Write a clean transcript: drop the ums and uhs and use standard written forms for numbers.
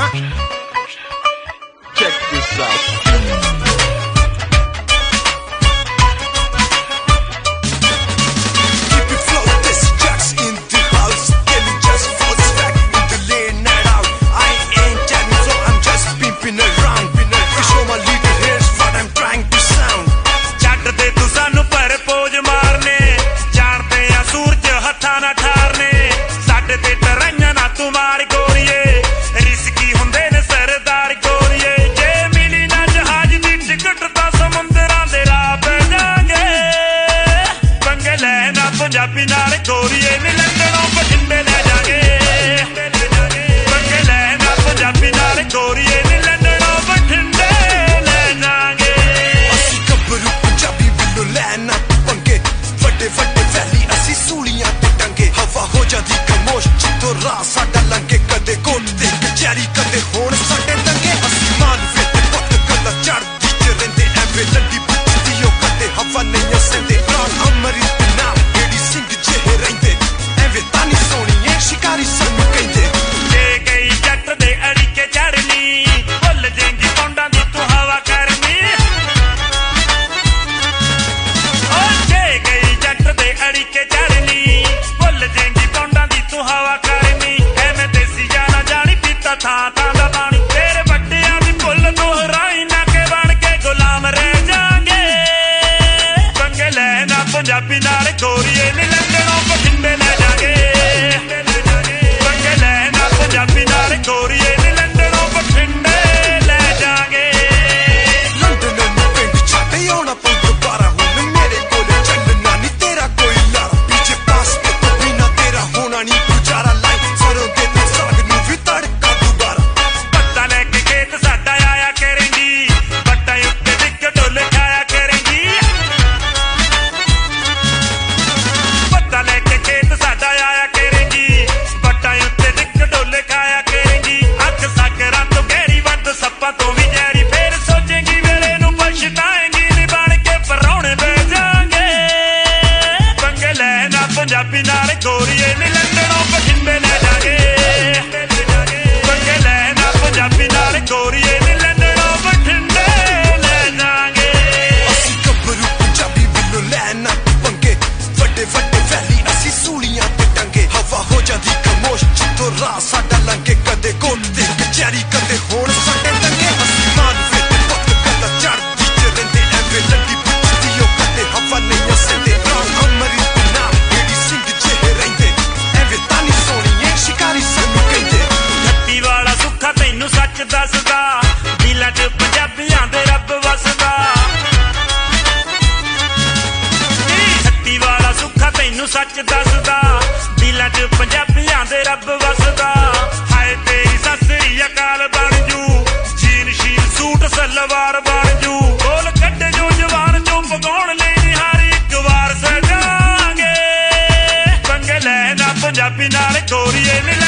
Check this out. Keep it flow, this Jack's in the house. Tell me just false fact in the late night out. I ain't telling so I'm just pimping around. To show my leader, here's what I'm trying to sound. ਛੱਡ ਦੇ ਤੂੰ ਸਾਨੂੰ ਪਰ pose ਮਾਰਨੇ ਜਾਣਦੇ ਆ ਸੂਰਜ ਹੱਥਾਂ ਨਾ ਠਾਰਨੇ ਸਾਡੇ ਤੇ ਟਰਾਈਆਂ ਨਾ ਤੂੰ ਮਾਰ ਗੋਰੀਏ ਰਿਸਕੀ ਹੁੰਦੇ ਨੇ ਸਰਦਾਰ ਗੋਰੀਏ ਜੇ ਮਿਲੀ ਨਾ ਜਹਾਜ਼ ਦੀ ਟਿਕਟ ਤਾਂ ਸਮੁੰਦਰਾਂ ਦੇ ਰਾਹ ਪੈ ਜਾਾਂਗੇ ਪੰਗੇ ਲੈ ਨਾ ਪੰਜਾਬੀ ਨਾਲ ਗੋਰੀਏ ਨੀ ਲੰਡਨੋਂ ਬਠਿੰਡੇ ਲੈ ਜਾਾਂਗੇ ਪੰਗੇ ਲੈ ਨਾ ਪੰਜਾਬੀ ਨਾਲ ਗੋਰੀਏ ਨੀ ਲੰਡਨੋਂ ਬਠਿੰਡੇ ਲੈ ਜਾਾਂਗੇ ਅਸੀਂ ਗੱਭਰੂ ਪੰਜਾਬੀ ਵੱਲੋਂ ਲੈਣਾ ਪੰਗੇ ਵੱਡੇ ਵੱਡੇ ਵੈਲੀ ਅਸੀਂ ਸੂਲੀਆਂ ਤੇ ਟੰਗੇ ਹਵਾ ਹੋ ਜਾਂਦੀ ਖਾਮੋਸ਼ ਜਿੱਥੋਂ ਰਾਹ ਸਾਡਾ ਲੰਘੇ ਕਦੇ ਕੋਟ ਤੇ ਕਚਹਿਰੀ ਕਦੇ ਹੋਣ ਸਾਡੇ ਦੰਗੇ ਅਸੀਂ ਮਾਲਵੇ ਤੇ ਪੁੱਤ ਗੱਲਾਂ ਚੜ੍ਹਦੀ ਚ ਰਹਿੰਦੇ ਐਵੇਂ ਲੱਡੀ ਪੁੱਛਦੀ ਓ ਕਦੇ ਹਵਾ ਨਹੀਂ ਸਹਿੰਦੇ ਨਾਲ ਅਮਰਿਤ ਨਾਲ ਜਿਹੜੀ ਸਿੰਘ ਜਿਹੇ ਰਹਿੰਦੇ ਐਵੇਂ ਤਾਂ ਨਹੀਂ ਸੋਹਣੀਏ ਸ਼ਿਕਾਰੀ ਸਾਨੂੰ ਕਹਿੰਦੇ ਜੇ ਗਈ ਜੱਟ ਦੇ ਅੜੀਕੇ ਚੜਨੀ ਭੁੱਲ ਜੇਂਗੀ ਪੌਂਡਾਂ ਦੀ ਤੂੰ ਹਵਾ ਕਰਨੀ ਓ ਜੇ ਗਈ ਜੱਟ ਦੇ ਅੜੀਕੇ ਚੜਨੀ ਭੁੱਲ ਜੇਂਗੀ ਪੌਂਡਾਂ ਦੀ ਤੂੰ ਹਵਾ ਕਰਨੀ ਐਵੇਂ ਦੇਸੀ ਜਾਣਾ ਜਾਣੀ ਪੀਤਾ ਥਾਂ ਥਾਂ ਦਾ ਪਾਣੀ ਤੇਰੇ ਵੱਡਿਆਂ ਦੀ ਭੁੱਲ ਦੁਹਰਾਈ ਨਾ ਕੇ ਬਣ ਕੇ ਗੁਲਾਮ ਰਹਿ ਜਾਾਂਗੇ ਪੰਗੇ ਲੈ ਨਾ ਪੰਜਾਬੀ ਨਾਲ ਗੋਰੀਏ ਨੀ ਲੰਡਨੋਂ ਬਠਿੰਡੇ ਲੈ ਜਾਾਂਗੇ ਪੰਗੇ ਲੈ ਨਾ ਪੰਜਾਬੀ ਨਾਲ ਗੋਰੀਏ ਨੀ ਲੰਡਨੋਂ ਬਠਿੰਡੇ ਲੈ ਜਾਾਂਗੇ ਲੰਡਨ ਨੂੰ ਪਿੰਡ ਛੱਡ ਆਉਣਾ ਪਊ ਦੁਬਾਰਾ ਹੁਣ ਮੇਰੇ ਕੋਲ ਚੱਲਣਾ ਨੀ ਤੇਰਾ ਕੋਈ ਲਾਰਾ ਪੀਛੇ ਪਾਸ ਕੇ ਤੋਂ ਬਿਨਾ ਤੇਰਾ ਹੋਣਾ ਨੀ ਗੁਜ਼ਾਰਾ ਲਾਈ ਸਰੋਂ ਦੇ ਤੇ ਸਾਗ ਨੂੰ ਵੀ ਤੜਕਾ ਦੁਬਾਰਾ ਪੱਤਾ ਲੈ ਕੇ ਖੇਤ ਸਾਡਾ ਆਇਆ ਕਰੇਂਗੀ ਬੱਟਾਂ ਉੱਤੇ ਡਿੱਗ ਢੋਲੇ ਖਾਇਆ ਕਰੇਂਗੀ ਪੱਤਾ ਲੈ ਕੇ ਖੇਤ ਸਾਡਾ ਆਇਆ ਕਰੇਂਗੀ ਬੱਟਾਂ ਉੱਤੇ ਡਿੱਗ ਢੋਲੇ ਖਾਇਆ ਕਰੇਂਗੀ ਅੱਖ ਸਾਗਰਾਂ ਤੋਂ ਗਹਿਰੀ ਵੱਧ ਸੱਪਾਂ ਤੋਂ ਵੀ ਜ਼ਹਿਰੀ ਫੇਰ ਸੋਚੇਂਗੀ ਵੇਲੇ ਨੂੰ ਪਛਤਾਏਂਗੀ ਨੀ ਬਣ ਕੇ ਪਰਾਉਣੇ ਬਹਿ ਜਾਾਂਗੇ ਪੰਗੇ ਲੈ ਨਾ ਪੰਜਾਬੀ ਨਾਲ ਗੋਰੀਏ ਨੀ ਲੰਡਨੋਂ ਬਠਿੰਡੇ ਲੈ ਜਾਾਂਗੇ ਪੰਗੇ ਲੈ ਨਾ ਪੰਜਾਬੀ ਨਾਲ ਗੋਰੀਏ ਨੀ ਲੰਡਨੋਂ ਬਠਿੰਡੇ ਲੈ ਜਾਾਂਗੇ ਅਸੀਂ ਗੱਭਰੂ ਪੰਜਾਬੀ ਵੱਲੋਂ ਲੈਣਾ ਪੰਗੇ ਵੱਡੇ ਵੱਡੇ ਵੈਲੀ ਅਸੀਂ ਸੂਲੀਆਂ ਤੇ ਟੰਗੇ ਹਵਾ ਹੋ ਜਾਂਦੀ ਖਾਮੋਸ਼ ਜਿੱਥੋਂ ਰਾਹ ਸਾਡਾ ਲੰਘੇ ਕਦੇ ਕੋਟ ਤੇ ਕਚਹਿਰੀ ਕਦੇ ਹੋਣ ਸਾਡੇ ਦੰਗੇ ਅਸੀਂ ਮਾਲਵੇ ਤੇ ਪੁੱਤ ਗੱਲਾਂ ਚੜ੍ਹਦੀ ਚ ਰਹਿੰਦੇ ਐਵੇਂ ਲੱਡੀ ਪੁੱਛਦੀ ਓ ਕਦੇ ਹਵਾ ਨਹੀਂ ਸਹਿੰਦੇ ਨਾਲ ਅਮਰਿਤ ਨਾਲ ਜਿਹੜੀ ਸਿੰਘ ਜਿਹੇ ਰਹਿੰਦੇ ਐਵੇਂ ਤਾਂ ਨਹੀਂ ਸੋਹਣੀਏ ਸ਼ਿਕਾਰੀ ਸਾਨੂੰ ਕਹਿੰਦੇ ਹੱਟੀ ਵਾਲਾ ਸੁੱਖਾ ਤੈਨੂੰ ਸੱਚ ਦੱਸਦਾ ਦਿਲਾਂ 'ਚ ਪੰਜਾਬੀਆਂ ਦੇ ਰੱਬ ਵਸਦਾ ਹੱਟੀ ਵਾਲਾ ਸੁੱਖਾ ਤੈਨੂੰ ਸੱਚ ਦੱਸਦਾ ਦਿਲਾਂ 'ਚ ਪੰਜਾਬੀਆਂ ਦੇ ਰੱਬ ਵਸਦਾ ਹਾਏ ਤੇਰੀ ਸੱਸਰੀ ਅਕਾਲ ਬਣ ਜੂ ਜੀਨ ਸ਼ੀਨ ਸੂਟ ਸਲਵਾਰ ਬਣ ਜੂ ਬੋਲ ਕੱਢ ਜੋ ਜਵਾਨ ਚੋਂ ਪਗਾਉਣ ਲਈ ਨਿਹਾਰੀ ਇੱਕ ਵਾਰ ਸਜਾਂਗੇ ਪੰਗੇ ਲੈ ਨਾ ਪੰਜਾਬੀ ਨਾਲ ਗੋਰੀਏ ਨੀ